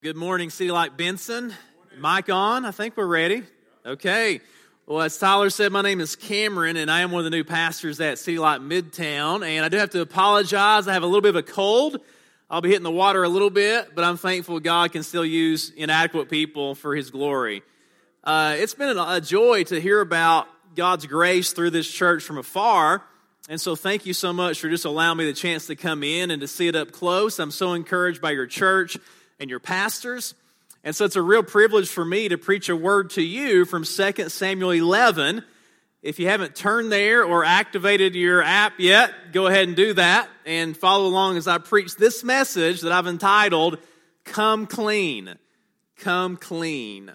Good morning, City Light Benson. Mic on? I think we're ready. Okay. Well, as Tyler said, my name is Cameron, and I am one of the new pastors at City Light Midtown. And I do have to apologize. I have a little bit of a cold. I'll be hitting the water a little bit, but I'm thankful God can still use inadequate people for His glory. It's been a joy to hear about God's grace through this church from afar. And so thank you so much for just allowing me the chance to come in and to see it up close. I'm so encouraged by your church and your pastors. And so it's a real privilege for me to preach a word to you from 2 Samuel 11. If you haven't turned there or activated your app yet, go ahead and do that and follow along as I preach this message that I've entitled, Come Clean. Come Clean.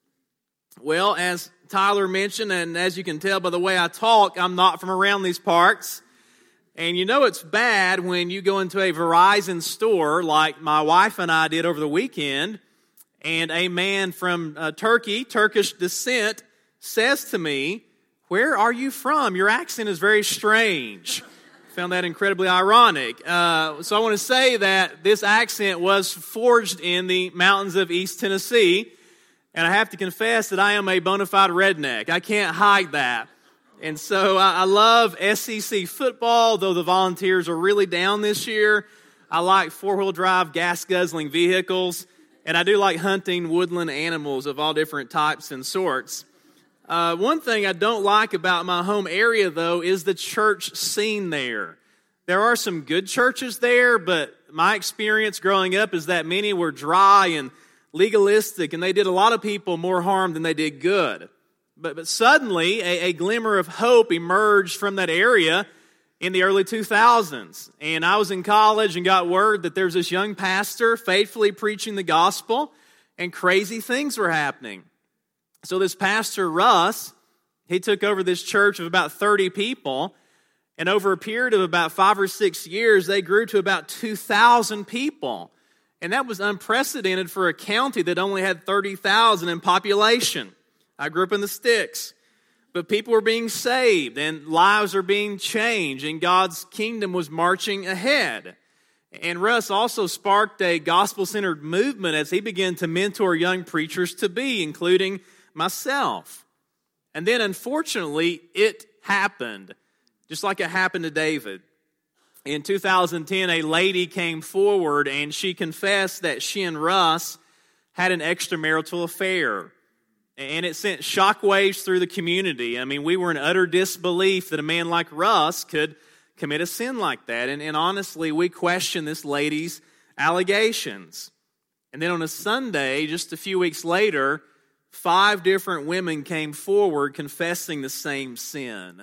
Well, as Tyler mentioned, and as you can tell by the way I talk, I'm not from around these parts. And you know it's bad when you go into a Verizon store like my wife and I did over the weekend, and a man from Turkish descent, says to me, "Where are you from? Your accent is very strange." Found that incredibly ironic. So I want to say that this accent was forged in the mountains of East Tennessee, and I have to confess that I am a bona fide redneck. I can't hide that. And so I love SEC football, though the Volunteers are really down this year. I like four-wheel drive, gas-guzzling vehicles, and I do like hunting woodland animals of all different types and sorts. One thing I don't like about my home area, though, is the church scene there. There are some good churches there, but my experience growing up is that many were dry and legalistic, and they did a lot of people more harm than they did good. But suddenly, a glimmer of hope emerged from that area in the early 2000s. And I was in college and got word that there's this young pastor faithfully preaching the gospel, and crazy things were happening. So this pastor, Russ, he took over this church of about 30 people, and over a period of about 5 or 6 years, they grew to about 2,000 people. And that was unprecedented for a county that only had 30,000 in population. I grew up in the sticks, but people were being saved and lives are being changed and God's kingdom was marching ahead. And Russ also sparked a gospel-centered movement as he began to mentor young preachers to be, including myself. And then unfortunately, it happened, just like it happened to David. In 2010, a lady came forward and she confessed that she and Russ had an extramarital affair. And it sent shockwaves through the community. I mean, we were in utter disbelief that a man like Russ could commit a sin like that. And honestly, we questioned this lady's allegations. And then on a Sunday, just a few weeks later, 5 different women came forward confessing the same sin.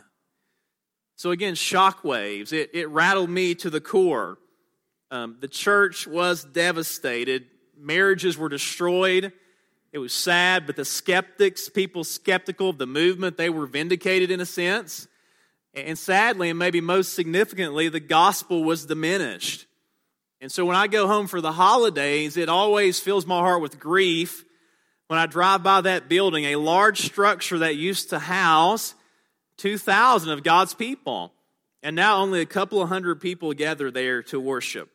So again, shockwaves. It rattled me to the core. The church was devastated. Marriages were destroyed. It was sad, but the skeptics, people skeptical of the movement, they were vindicated in a sense. And sadly, and maybe most significantly, the gospel was diminished. And so when I go home for the holidays, it always fills my heart with grief when I drive by that building, a large structure that used to house 2,000 of God's people. And now only a couple of hundred people gather there to worship.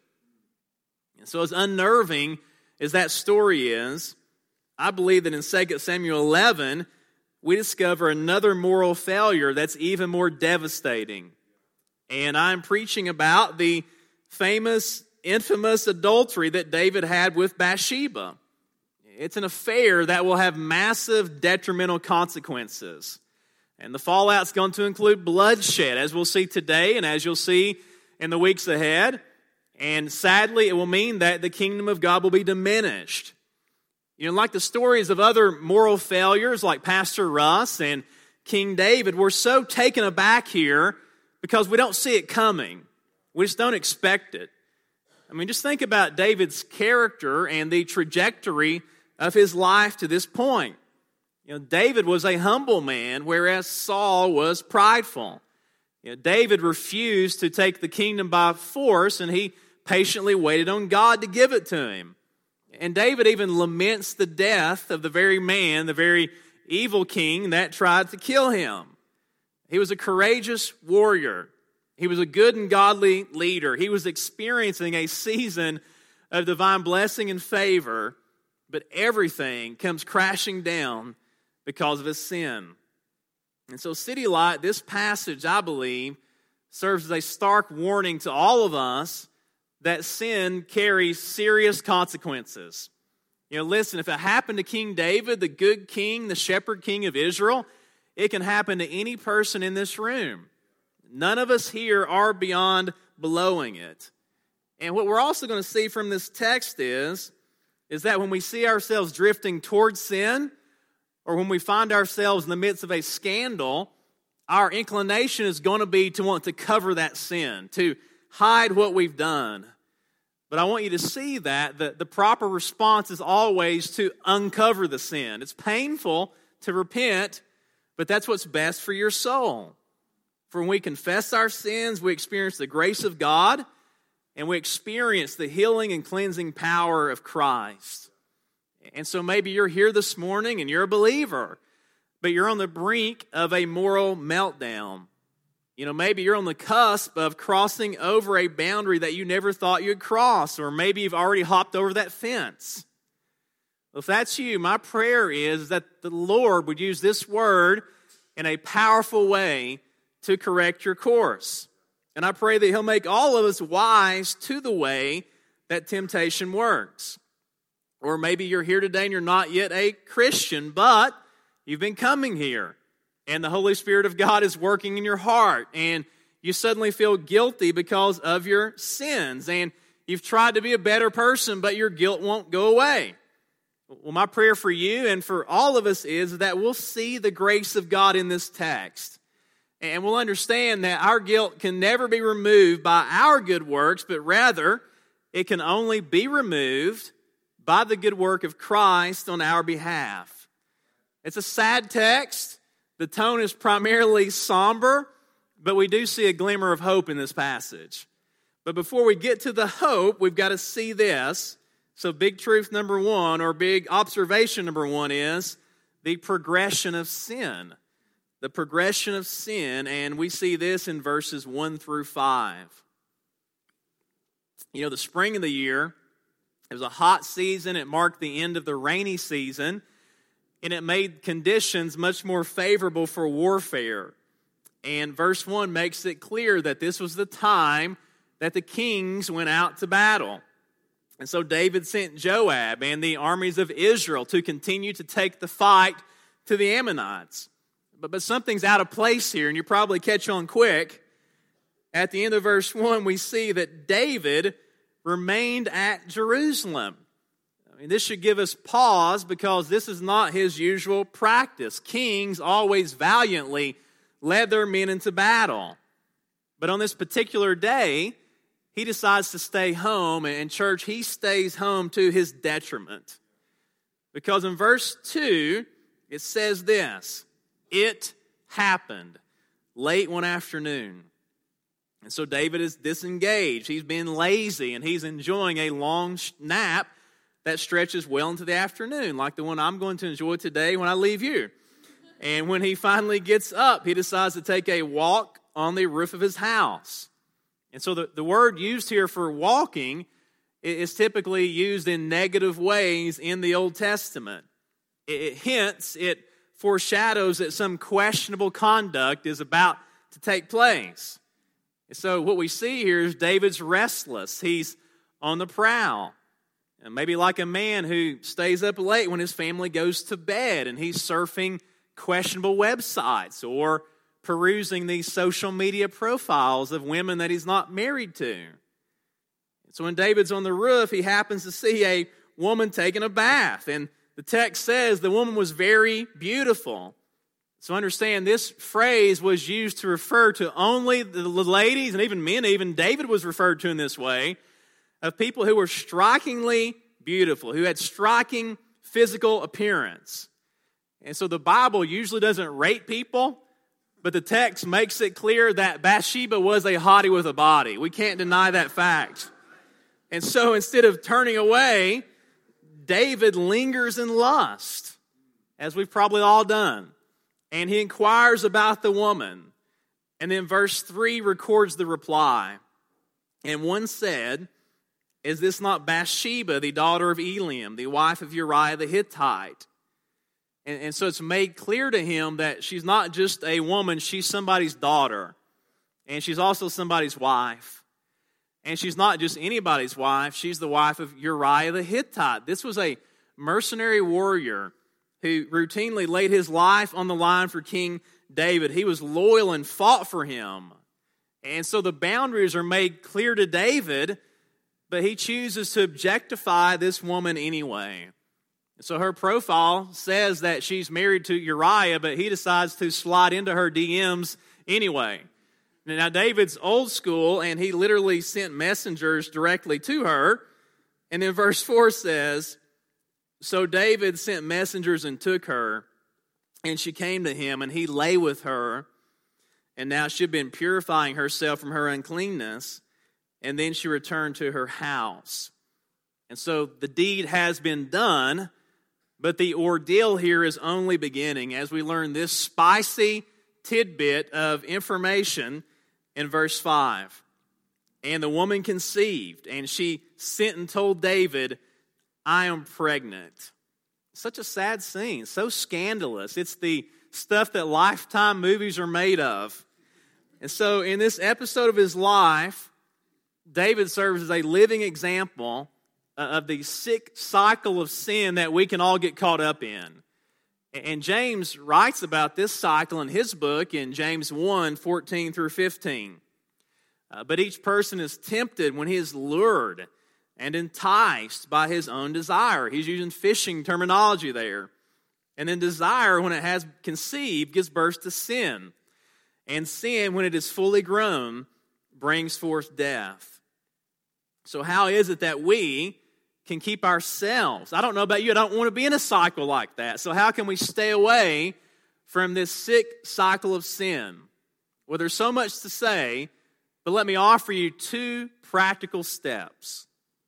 And so as unnerving as that story is, I believe that in 2 Samuel 11, we discover another moral failure that's even more devastating. And I'm preaching about the infamous adultery that David had with Bathsheba. It's an affair that will have massive detrimental consequences. And the fallout's going to include bloodshed, as we'll see today and as you'll see in the weeks ahead. And sadly, it will mean that the kingdom of God will be diminished. You know, like the stories of other moral failures like Pastor Russ and King David, we're so taken aback here because we don't see it coming. We just don't expect it. I mean, just think about David's character and the trajectory of his life to this point. You know, David was a humble man, whereas Saul was prideful. You know, David refused to take the kingdom by force, and he patiently waited on God to give it to him. And David even laments the death of the very man, the very evil king that tried to kill him. He was a courageous warrior. He was a good and godly leader. He was experiencing a season of divine blessing and favor. but everything comes crashing down because of his sin. And so City Light, this passage, I believe, serves as a stark warning to all of us that sin carries serious consequences. Listen, if it happened to King David, the good king, the shepherd king of Israel, it can happen to any person in this room. None of us here are beyond blowing it. And what we're also going to see from this text is that when we see ourselves drifting towards sin, or when we find ourselves in the midst of a scandal, our inclination is going to be to want to cover that sin, to hide what we've done. But I want you to see that the proper response is always to uncover the sin. It's painful to repent, but that's what's best for your soul. For when we confess our sins, we experience the grace of God, and we experience the healing and cleansing power of Christ. And so maybe you're here this morning and you're a believer, but you're on the brink of a moral meltdown. Maybe you're on the cusp of crossing over a boundary that you never thought you'd cross, or maybe you've already hopped over that fence. Well, if that's you, my prayer is that the Lord would use this word in a powerful way to correct your course. And I pray that He'll make all of us wise to the way that temptation works. Or maybe you're here today and you're not yet a Christian, but you've been coming here, and the Holy Spirit of God is working in your heart, and you suddenly feel guilty because of your sins, and you've tried to be a better person, but your guilt won't go away. Well, my prayer for you and for all of us is that we'll see the grace of God in this text, and we'll understand that our guilt can never be removed by our good works, but rather it can only be removed by the good work of Christ on our behalf. It's a sad text. The tone is primarily somber, but we do see a glimmer of hope in this passage. But before we get to the hope, we've got to see this. So big truth number one, or big observation number one, is the progression of sin. The progression of sin, and we see this in verses 1 through 5. The spring of the year, it was a hot season. It marked the end of the rainy season, and it made conditions much more favorable for warfare. And verse 1 makes it clear that this was the time that the kings went out to battle. And so David sent Joab and the armies of Israel to continue to take the fight to the Ammonites. But something's out of place here, and you probably catch on quick. At the end of verse 1, we see that David remained at Jerusalem. This should give us pause, because this is not his usual practice. Kings always valiantly led their men into battle. But on this particular day, he decides to stay home, and church, he stays home to his detriment. Because in verse 2, it says this: it happened late one afternoon. And so David is disengaged. He's been lazy, and he's enjoying a long nap that stretches well into the afternoon, like the one I'm going to enjoy today when I leave you. And when he finally gets up, he decides to take a walk on the roof of his house. And so the word used here for walking is typically used in negative ways in the Old Testament. It hints, it foreshadows that some questionable conduct is about to take place. And so what we see here is David's restless. He's on the prowl. And maybe like a man who stays up late when his family goes to bed, and he's surfing questionable websites or perusing these social media profiles of women that he's not married to. So when David's on the roof, he happens to see a woman taking a bath. And the text says the woman was very beautiful. So understand, this phrase was used to refer to only the ladies, and even men, even David was referred to in this way, of people who were strikingly beautiful, who had striking physical appearance. And so the Bible usually doesn't rate people, but the text makes it clear that Bathsheba was a hottie with a body. We can't deny that fact. And so instead of turning away, David lingers in lust, as we've probably all done. And he inquires about the woman. And then verse 3 records the reply. And one said, Is this not Bathsheba, the daughter of Eliam, the wife of Uriah the Hittite? And so it's made clear to him that she's not just a woman, she's somebody's daughter. And she's also somebody's wife. And she's not just anybody's wife, she's the wife of Uriah the Hittite. This was a mercenary warrior who routinely laid his life on the line for King David. He was loyal and fought for him. And so the boundaries are made clear to David, but he chooses to objectify this woman anyway. So her profile says that she's married to Uriah, but he decides to slide into her DMs anyway. Now, David's old school, and he literally sent messengers directly to her. And then verse 4 says, so David sent messengers and took her, and she came to him, and he lay with her. And now she had been purifying herself from her uncleanness, and then she returned to her house. And so the deed has been done, but the ordeal here is only beginning as we learn this spicy tidbit of information in verse 5. And the woman conceived, and she sent and told David, I am pregnant. Such a sad scene, so scandalous. It's the stuff that Lifetime movies are made of. And so in this episode of his life, David serves as a living example of the sick cycle of sin that we can all get caught up in. And James writes about this cycle in his book in James 1, 14 through 15. But each person is tempted when he is lured and enticed by his own desire. He's using fishing terminology there. And then desire, when it has conceived, gives birth to sin. And sin, when it is fully grown, brings forth death. So how is it that we can keep ourselves? I don't know about you, I don't want to be in a cycle like that. So how can we stay away from this sick cycle of sin? Well, there's so much to say, but let me offer you 2 practical steps.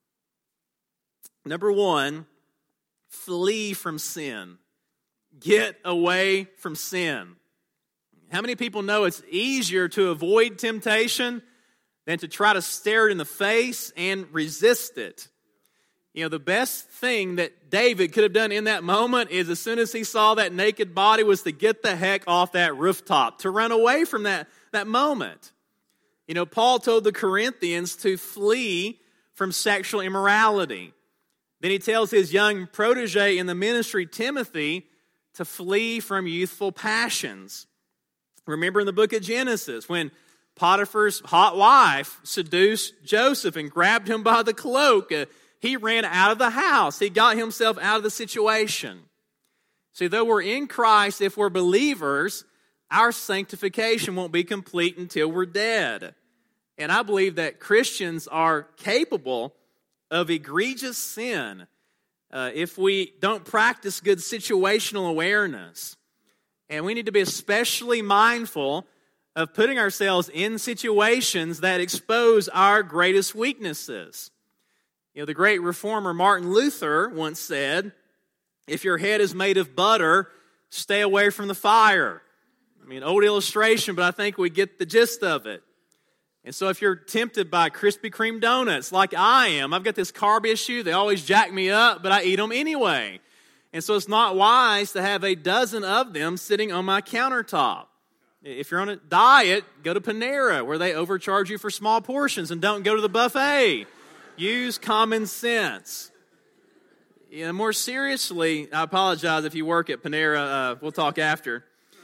Number 1, flee from sin. Get away from sin. How many people know it's easier to avoid temptation than to try to stare it in the face and resist it? You know, the best thing that David could have done in that moment is as soon as he saw that naked body was to get the heck off that rooftop, to run away from that moment. You know, Paul told the Corinthians to flee from sexual immorality. Then he tells his young protege in the ministry, Timothy, to flee from youthful passions. Remember in the book of Genesis when Potiphar's hot wife seduced Joseph and grabbed him by the cloak, he ran out of the house. He got himself out of the situation. See, though we're in Christ, if we're believers, our sanctification won't be complete until we're dead. And I believe that Christians are capable of egregious sin if we don't practice good situational awareness. And we need to be especially mindful of putting ourselves in situations that expose our greatest weaknesses. You know, the great reformer Martin Luther once said, if your head is made of butter, stay away from the fire. I mean, old illustration, but I think we get the gist of it. And so if you're tempted by Krispy Kreme donuts like I am, I've got this carb issue, they always jack me up, but I eat them anyway. And so it's not wise to have a dozen of them sitting on my countertop. If you're on a diet, go to Panera where they overcharge you for small portions, and don't go to the buffet. Use common sense. You know, more seriously, I apologize if you work at Panera. We'll talk after.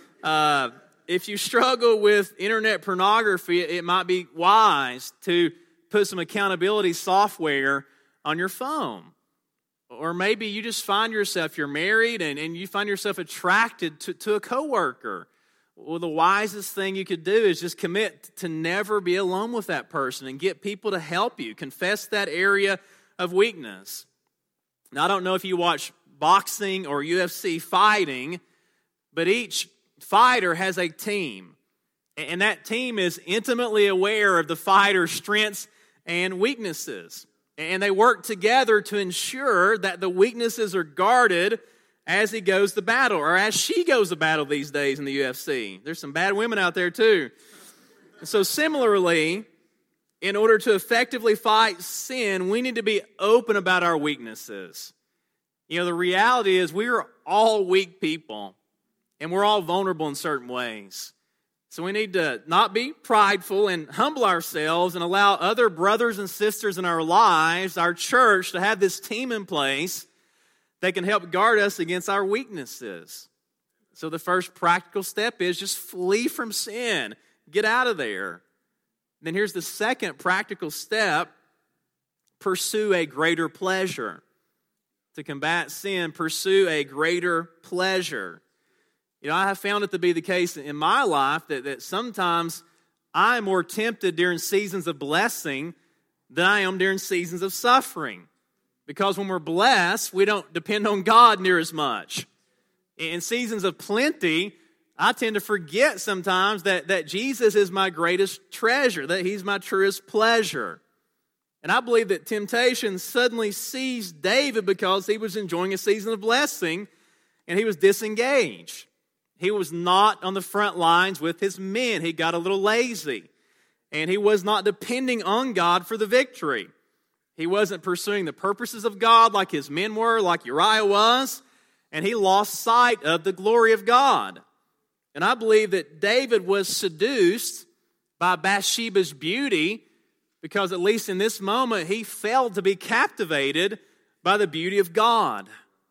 If you struggle with internet pornography, it might be wise to put some accountability software on your phone. Or maybe you just find yourself, you're married, and you find yourself attracted to a coworker. Well, the wisest thing you could do is just commit to never be alone with that person and get people to help you. Confess that area of weakness. Now, I don't know if you watch boxing or UFC fighting, but each fighter has a team. And that team is intimately aware of the fighter's strengths and weaknesses. And they work together to ensure that the weaknesses are guarded as he goes to battle, or as she goes to battle these days in the UFC. There's some bad women out there too. So similarly, in order to effectively fight sin, we need to be open about our weaknesses. You know, the reality is we are all weak people, and we're all vulnerable in certain ways. So we need to not be prideful and humble ourselves and allow other brothers and sisters in our lives, our church, to have this team in place that can help guard us against our weaknesses. So the first practical step is just flee from sin. Get out of there. Then here's the second practical step: pursue a greater pleasure. To combat sin, pursue a greater pleasure. You know, I have found it to be the case in my life that sometimes I'm more tempted during seasons of blessing than I am during seasons of suffering. Because when we're blessed, we don't depend on God near as much. In seasons of plenty, I tend to forget sometimes that Jesus is my greatest treasure, that He's my truest pleasure. And I believe that temptation suddenly seized David because he was enjoying a season of blessing and he was disengaged. He was not on the front lines with his men. He got a little lazy. And he was not depending on God for the victory. He wasn't pursuing the purposes of God like his men were, like Uriah was. And he lost sight of the glory of God. And I believe that David was seduced by Bathsheba's beauty because, at least in this moment, he failed to be captivated by the beauty of God.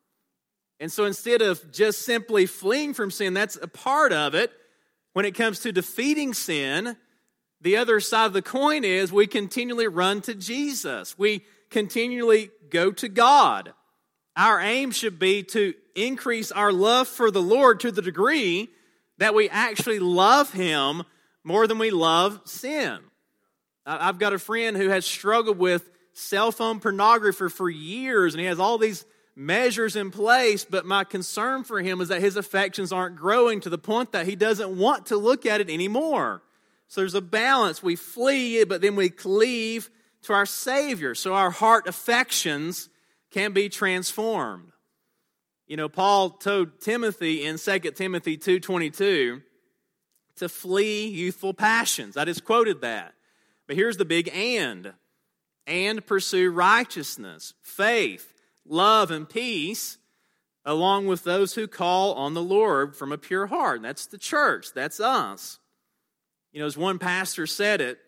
And so instead of just simply fleeing from sin, that's a part of it. When it comes to defeating sin, the other side of the coin is we continually run to Jesus. We continually go to God. Our aim should be to increase our love for the Lord to the degree that we actually love Him more than we love sin. I've got a friend who has struggled with cell phone pornography for years, and he has all these measures in place, but my concern for him is that his affections aren't growing to the point that he doesn't want to look at it anymore. So there's a balance. We flee, but then we cleave to our Savior, so our heart affections can be transformed. You know, Paul told Timothy in 2 Timothy 2:22 to flee youthful passions. I just quoted that. But here's the big and pursue righteousness, faith, love, and peace, along with those who call on the Lord from a pure heart. And that's the church. That's us. You know, as one pastor said it,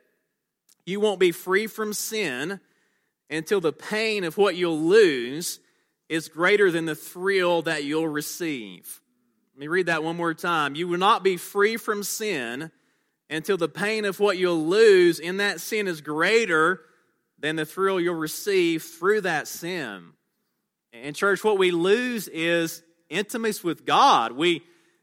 you won't be free from sin until the pain of what you'll lose is greater than the thrill that you'll receive. Let me read that one more time. You will not be free from sin until the pain of what you'll lose in that sin is greater than the thrill you'll receive through that sin. And church, what we lose is intimacy with God. We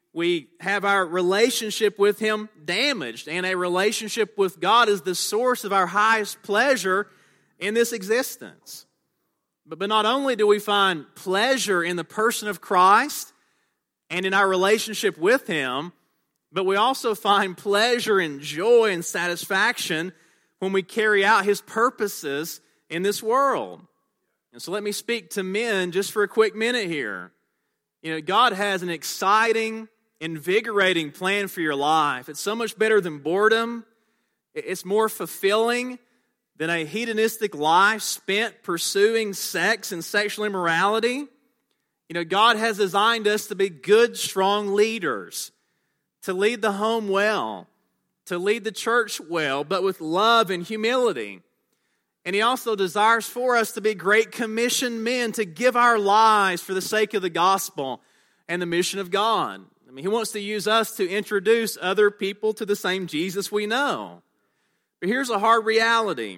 have our relationship with Him damaged, and a relationship with God is the source of our highest pleasure in this existence. But not only do we find pleasure in the person of Christ and in our relationship with Him, but we also find pleasure and joy and satisfaction when we carry out His purposes in this world. And so let me speak to men just for a quick minute here. You know, God has an exciting, invigorating plan for your life. It's so much better than boredom. It's more fulfilling than a hedonistic life spent pursuing sex and sexual immorality. You know, God has designed us to be good, strong leaders, to lead the home well, to lead the church well, but with love and humility. And He also desires for us to be great commissioned men, to give our lives for the sake of the gospel and the mission of God. I mean, He wants to use us to introduce other people to the same Jesus we know. But here's a hard reality.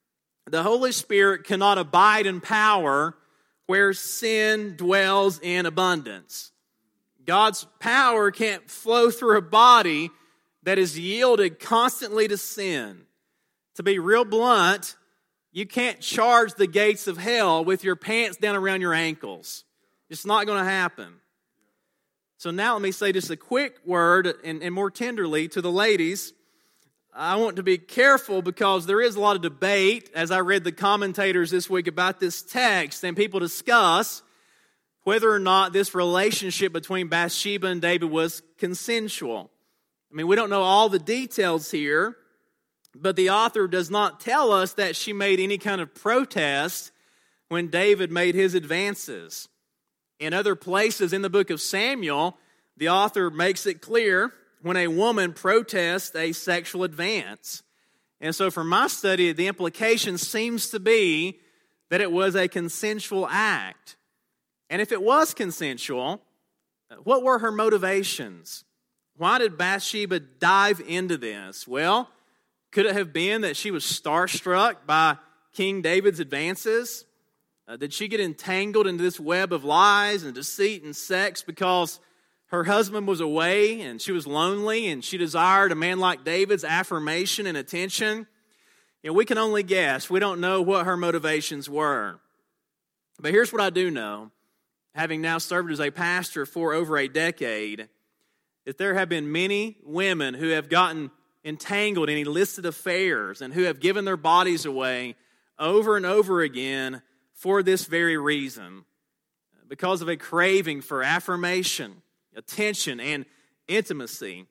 The Holy Spirit cannot abide in power where sin dwells in abundance. God's power can't flow through a body that is yielded constantly to sin. To be real blunt, you can't charge the gates of hell with your pants down around your ankles. It's not going to happen. So now let me say just a quick word, and more tenderly to the ladies. I want to be careful because there is a lot of debate, as I read the commentators this week about this text, and people discuss whether or not this relationship between Bathsheba and David was consensual. I mean, we don't know all the details here, But the author does not tell us that she made any kind of protest when David made his advances. In other places in the book of Samuel, the author makes it clear when a woman protests a sexual advance. And so from my study, the implication seems to be that it was a consensual act. And if it was consensual, what were her motivations? Why did Bathsheba dive into this? Well, could it have been that she was starstruck by King David's advances? Did she get entangled into this web of lies and deceit and sex because her husband was away and she was lonely and she desired a man like David's affirmation and attention? We can only guess. We don't know what her motivations were. But here's what I do know, having now served as a pastor for over a decade, that there have been many women who have gotten entangled in illicit affairs and who have given their bodies away over and over again for this very reason, because of a craving for affirmation, attention, and intimacy.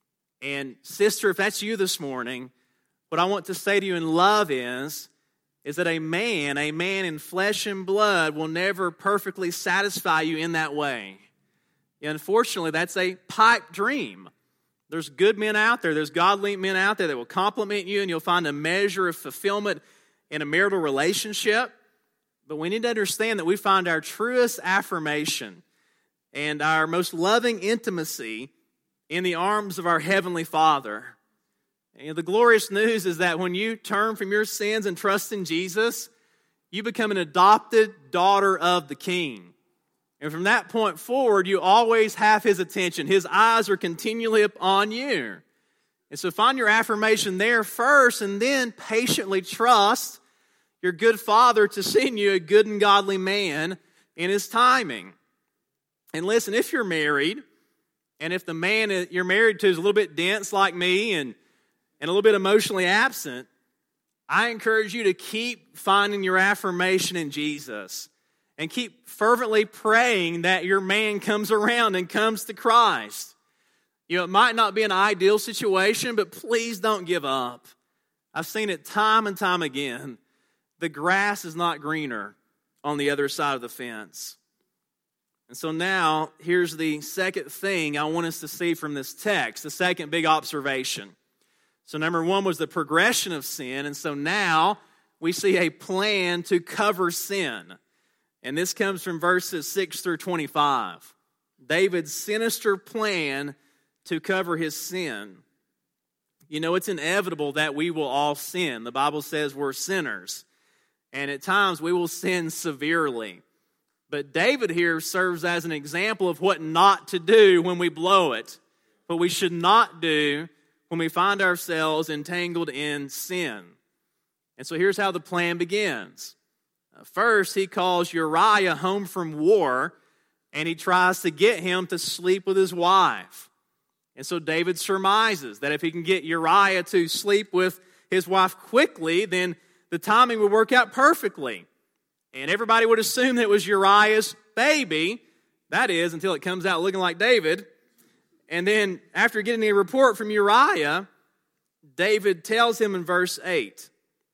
And sister, if that's you this morning, what I want to say to you in love is that a man in flesh and blood will never perfectly satisfy you in that way. Unfortunately, that's a pipe dream. There's good men out there, there's godly men out there that will compliment you, and you'll find a measure of fulfillment in a marital relationship. But we need to understand that we find our truest affirmation and our most loving intimacy in the arms of our Heavenly Father. And the glorious news is that when you turn from your sins and trust in Jesus, you become an adopted daughter of the King. And from that point forward, you always have His attention. His eyes are continually upon you. And so find your affirmation there first, and then patiently trust your good Father to send you a good and godly man in His timing. And listen, if you're married, and if the man you're married to is a little bit dense like me and a little bit emotionally absent, I encourage you to keep finding your affirmation in Jesus and keep fervently praying that your man comes around and comes to Christ. It might not be an ideal situation, but please don't give up. I've seen it time and time again. The grass is not greener on the other side of the fence. And so now, here's the second thing I want us to see from this text, the second big observation. So number one was the progression of sin, and so now we see a plan to cover sin. And this comes from verses 6 through 25. David's sinister plan to cover his sin. It's inevitable that we will all sin. The Bible says we're sinners. And at times we will sin severely. But David here serves as an example of what not to do when we blow it. What we should not do when we find ourselves entangled in sin. And so here's how the plan begins. First, he calls Uriah home from war, and he tries to get him to sleep with his wife. And so David surmises that if he can get Uriah to sleep with his wife quickly, then the timing would work out perfectly. And everybody would assume that it was Uriah's baby. That is, until it comes out looking like David. And then after getting a report from Uriah, David tells him in verse 8,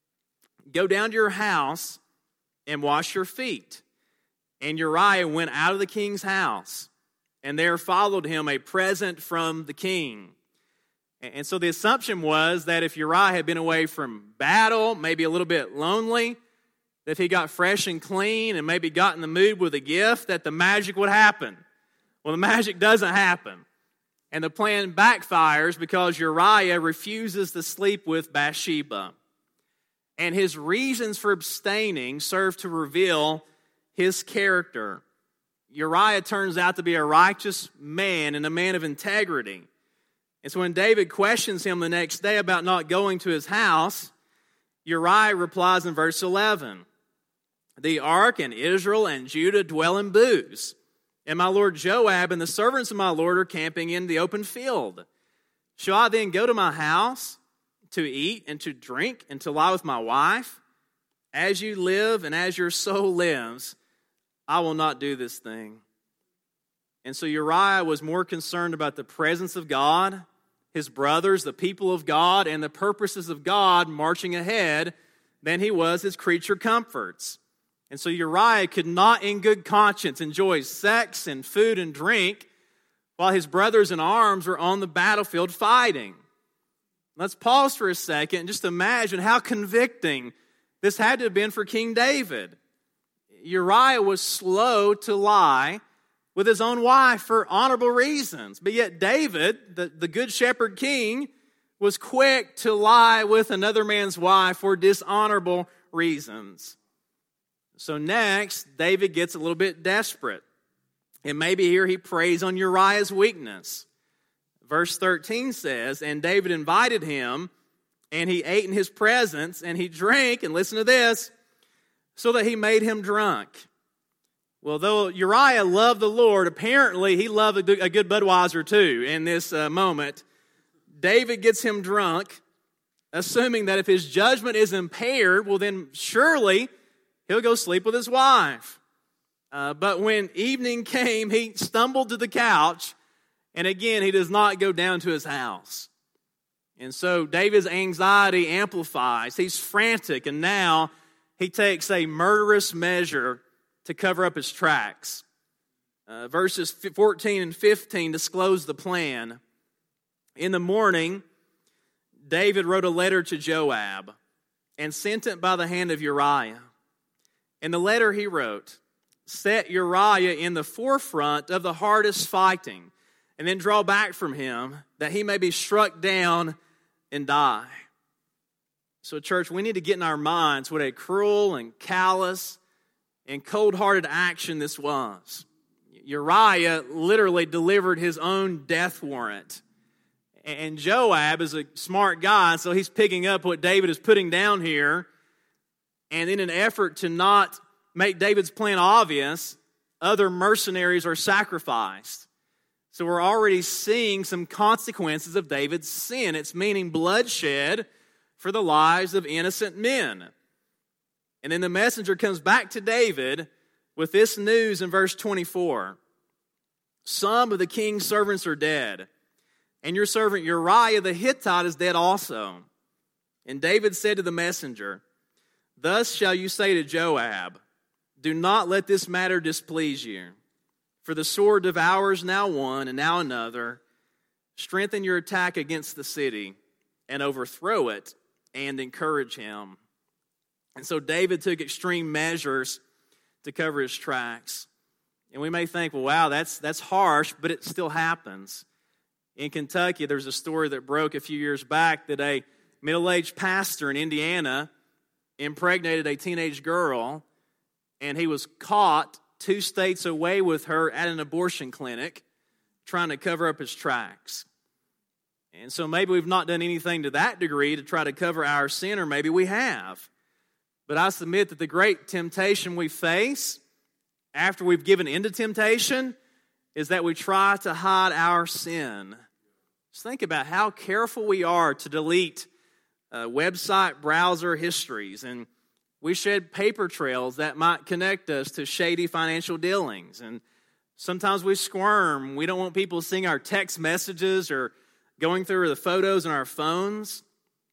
"Go down to your house and wash your feet." And Uriah went out of the king's house, and there followed him a present from the king. And so the assumption was that if Uriah had been away from battle, maybe a little bit lonely, that if he got fresh and clean and maybe got in the mood with a gift, that the magic would happen. Well, the magic doesn't happen. And the plan backfires because Uriah refuses to sleep with Bathsheba. And his reasons for abstaining serve to reveal his character. Uriah turns out to be a righteous man and a man of integrity. And so when David questions him the next day about not going to his house, Uriah replies in verse 11, "The ark and Israel and Judah dwell in booths, and my lord Joab and the servants of my lord are camping in the open field. Shall I then go to my house to eat and to drink and to lie with my wife? As you live and as your soul lives, I will not do this thing." And so Uriah was more concerned about the presence of God his brothers, the people of God, and the purposes of God marching ahead than he was his creature comforts. And so Uriah could not in good conscience enjoy sex and food and drink while his brothers in arms were on the battlefield fighting. Let's pause for a second and just imagine how convicting this had to have been for King David. Uriah was slow to lie with his own wife for honorable reasons. But yet David, the good shepherd king, was quick to lie with another man's wife for dishonorable reasons. So next, David gets a little bit desperate. And maybe here he preys on Uriah's weakness. Verse 13 says, "And David invited him, and he ate in his presence, and he drank," and listen to this, "so that he made him drunk." Well, though Uriah loved the Lord, apparently he loved a good Budweiser too in this moment. David gets him drunk, assuming that if his judgment is impaired, well then surely he'll go sleep with his wife. But when evening came, he stumbled to the couch, and again he does not go down to his house. And so David's anxiety amplifies. He's frantic, and now he takes a murderous measure to cover up his tracks. Verses 14 and 15 disclose the plan. In the morning, David wrote a letter to Joab and sent it by the hand of Uriah. In the letter he wrote, "Set Uriah in the forefront of the hardest fighting, and then draw back from him, that he may be struck down and die." So, church, we need to get in our minds what a cruel and callous and cold-hearted action this was. Uriah literally delivered his own death warrant. And Joab is a smart guy, so he's picking up what David is putting down here. And in an effort to not make David's plan obvious, other mercenaries are sacrificed. So we're already seeing some consequences of David's sin. It's meaning bloodshed for the lives of innocent men. And then the messenger comes back to David with this news in verse 24. "Some of the king's servants are dead, and your servant Uriah the Hittite is dead also." And David said to the messenger, "Thus shall you say to Joab, do not let this matter displease you. For the sword devours now one and now another. Strengthen your attack against the city and overthrow it, and encourage him." And so David took extreme measures to cover his tracks. And we may think, well, wow, that's harsh, but it still happens. In Kentucky, there's a story that broke a few years back that a middle-aged pastor in Indiana impregnated a teenage girl, and he was caught 2 states away with her at an abortion clinic trying to cover up his tracks. And so maybe we've not done anything to that degree to try to cover our sin, or maybe we have. But I submit that the great temptation we face after we've given into temptation is that we try to hide our sin. Just think about how careful we are to delete website browser histories, and we shed paper trails that might connect us to shady financial dealings. And sometimes we squirm. We don't want people seeing our text messages or going through the photos on our phones.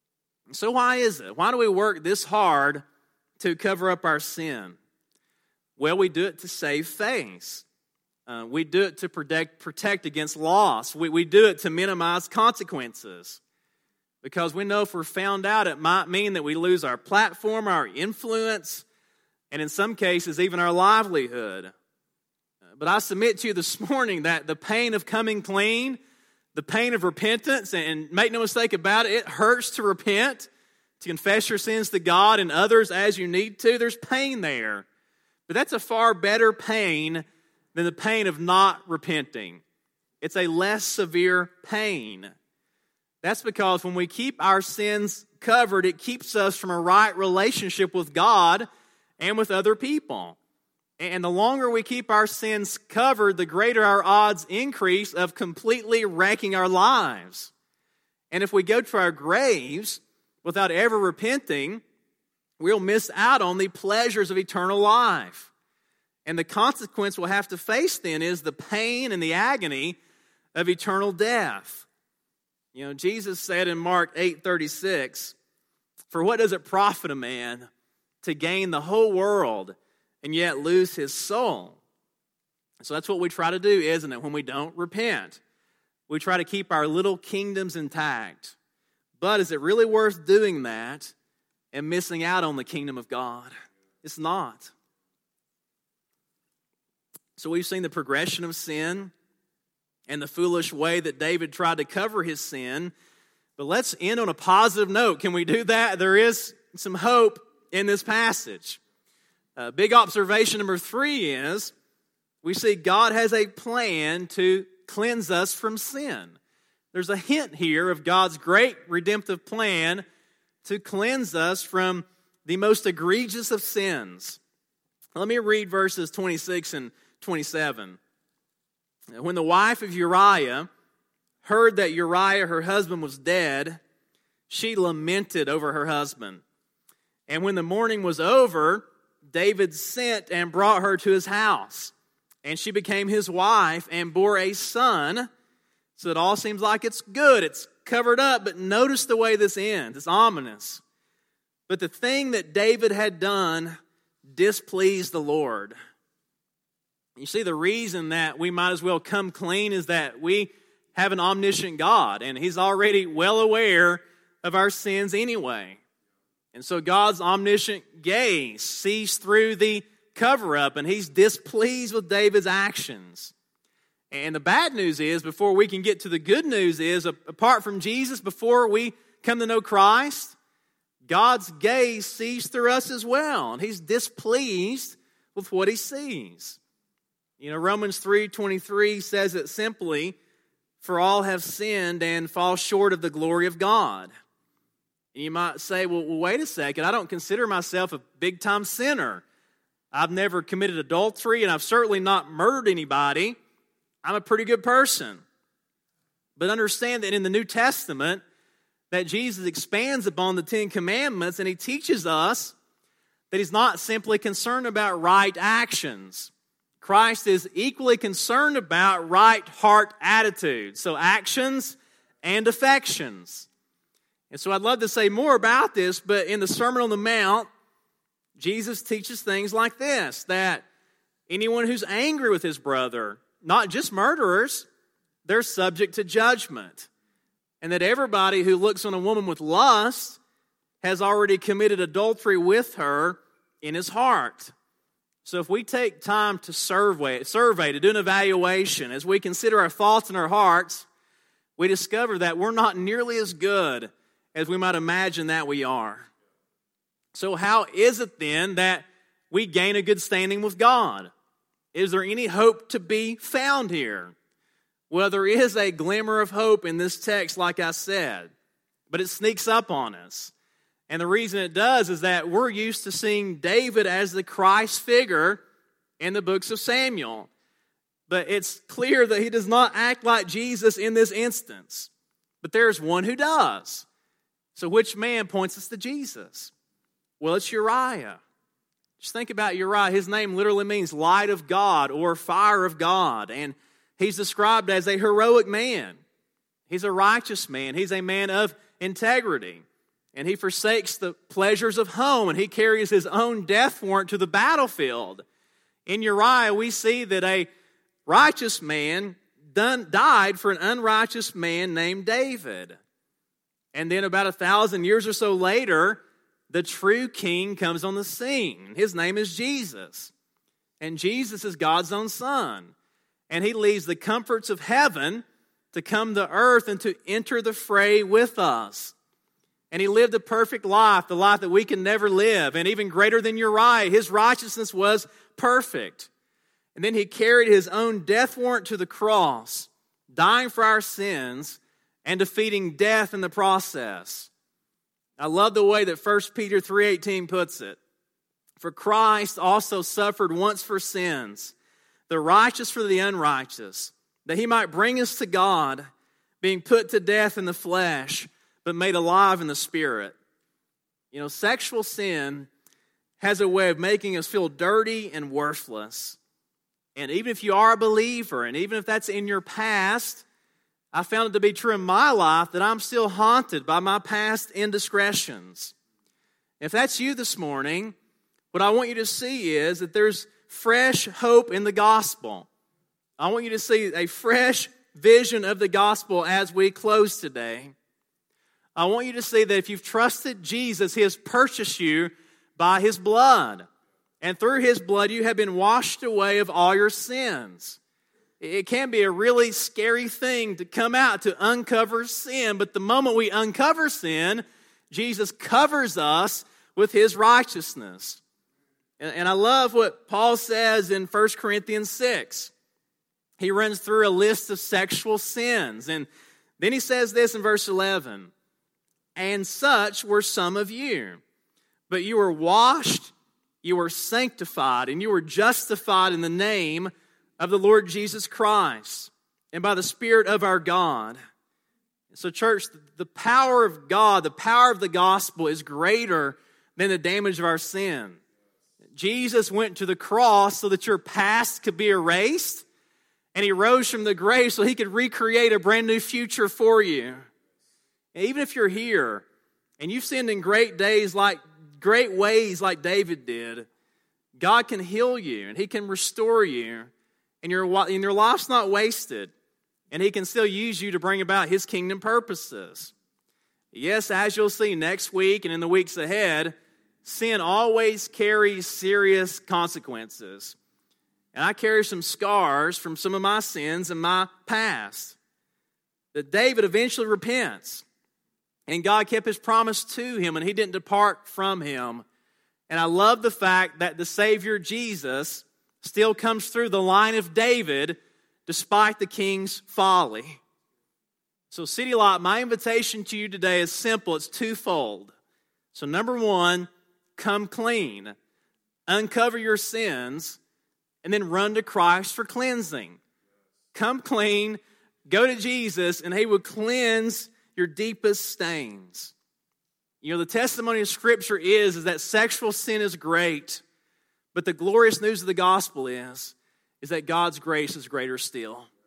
So why is it? Why do we work this hard to cover up our sin? Well, we do it to save face. We do it to protect against loss. We do it to minimize consequences. Because we know if we're found out, it might mean that we lose our platform, our influence, and in some cases, even our livelihood. But I submit to you this morning that the pain of coming clean, the pain of repentance, and make no mistake about it, it hurts to repent, to confess your sins to God and others as you need to. There's pain there. But that's a far better pain than the pain of not repenting. It's a less severe pain. That's because when we keep our sins covered, it keeps us from a right relationship with God and with other people. And the longer we keep our sins covered, the greater our odds increase of completely wrecking our lives. And if we go to our graves without ever repenting, we'll miss out on the pleasures of eternal life. And the consequence we'll have to face then is the pain and the agony of eternal death. Jesus said in Mark 8:36, "For what does it profit a man to gain the whole world and yet lose his soul?" So that's what we try to do, isn't it, when we don't repent? We try to keep our little kingdoms intact. But is it really worth doing that and missing out on the kingdom of God? It's not. So we've seen the progression of sin and the foolish way that David tried to cover his sin. But let's end on a positive note. Can we do that? There is some hope in this passage. Big observation number 3 is we see God has a plan to cleanse us from sin. There's a hint here of God's great redemptive plan to cleanse us from the most egregious of sins. Let me read verses 26 and 27. When the wife of Uriah heard that Uriah, her husband, was dead, she lamented over her husband. And when the mourning was over, David sent and brought her to his house. And she became his wife and bore a son. So it all seems like it's good. It's covered up. But notice the way this ends. It's ominous. But the thing that David had done displeased the Lord. You see, the reason that we might as well come clean is that we have an omniscient God. And He's already well aware of our sins anyway. And so God's omniscient gaze sees through the cover-up, and He's displeased with David's actions. And the bad news is, before we can get to the good news is, apart from Jesus, before we come to know Christ, God's gaze sees through us as well, and He's displeased with what He sees. Romans 3:23 says it simply, "For all have sinned and fall short of the glory of God." And you might say, well, wait a second, I don't consider myself a big-time sinner. I've never committed adultery, and I've certainly not murdered anybody. I'm a pretty good person. But understand that in the New Testament, that Jesus expands upon the 10 Commandments, and He teaches us that He's not simply concerned about right actions. Christ is equally concerned about right heart attitudes, so actions and affections. And so I'd love to say more about this, but in the Sermon on the Mount, Jesus teaches things like this, that anyone who's angry with his brother, not just murderers, they're subject to judgment. And that everybody who looks on a woman with lust has already committed adultery with her in his heart. So if we take time to survey, to do an evaluation, as we consider our thoughts and our hearts, we discover that we're not nearly as good as we might imagine that we are. So how is it then that we gain a good standing with God? Is there any hope to be found here? Well, there is a glimmer of hope in this text, like I said, but it sneaks up on us. And the reason it does is that we're used to seeing David as the Christ figure in the books of Samuel. But it's clear that he does not act like Jesus in this instance. But there's one who does. So which man points us to Jesus? Well, it's Uriah. Just think about Uriah. His name literally means light of God or fire of God. And he's described as a heroic man. He's a righteous man. He's a man of integrity. And he forsakes the pleasures of home, and he carries his own death warrant to the battlefield. In Uriah, we see that a righteous man died for an unrighteous man named David. And then about 1,000 years or so later, the true king comes on the scene. His name is Jesus. And Jesus is God's own son. And he leaves the comforts of heaven to come to earth and to enter the fray with us. And he lived a perfect life, the life that we can never live. And even greater than Uriah, his righteousness was perfect. And then he carried his own death warrant to the cross, dying for our sins and defeating death in the process. I love the way that 1 Peter 3:18 puts it. For Christ also suffered once for sins, the righteous for the unrighteous, that he might bring us to God, being put to death in the flesh, but made alive in the Spirit. Sexual sin has a way of making us feel dirty and worthless. And even if you are a believer, and even if that's in your past, I found it to be true in my life that I'm still haunted by my past indiscretions. If that's you this morning, what I want you to see is that there's fresh hope in the gospel. I want you to see a fresh vision of the gospel as we close today. I want you to see that if you've trusted Jesus, He has purchased you by His blood. And through His blood, you have been washed away of all your sins. It can be a really scary thing to come out, to uncover sin. But the moment we uncover sin, Jesus covers us with His righteousness. And I love what Paul says in 1 Corinthians 6. He runs through a list of sexual sins. And then he says this in verse 11. And such were some of you. But you were washed, you were sanctified, and you were justified in the name of the Lord Jesus Christ and by the Spirit of our God. So church, the power of God, the power of the gospel is greater than the damage of our sin. Jesus went to the cross so that your past could be erased, and He rose from the grave so He could recreate a brand new future for you. And even if you're here and you've sinned in great ways like David did, God can heal you and He can restore you, and your life's not wasted, and He can still use you to bring about His kingdom purposes. Yes, as you'll see next week and in the weeks ahead, sin always carries serious consequences. And I carry some scars from some of my sins in my past. That David eventually repents. And God kept His promise to him, and he didn't depart from him. And I love the fact that the Savior Jesus still comes through the line of David despite the king's folly. So City Light, my invitation to you today is simple. It's twofold. So number one, come clean. Uncover your sins, and then run to Christ for cleansing. Come clean, go to Jesus, and He will cleanse your deepest stains. You know, the testimony of Scripture is that sexual sin is great, but the glorious news of the gospel is that God's grace is greater still.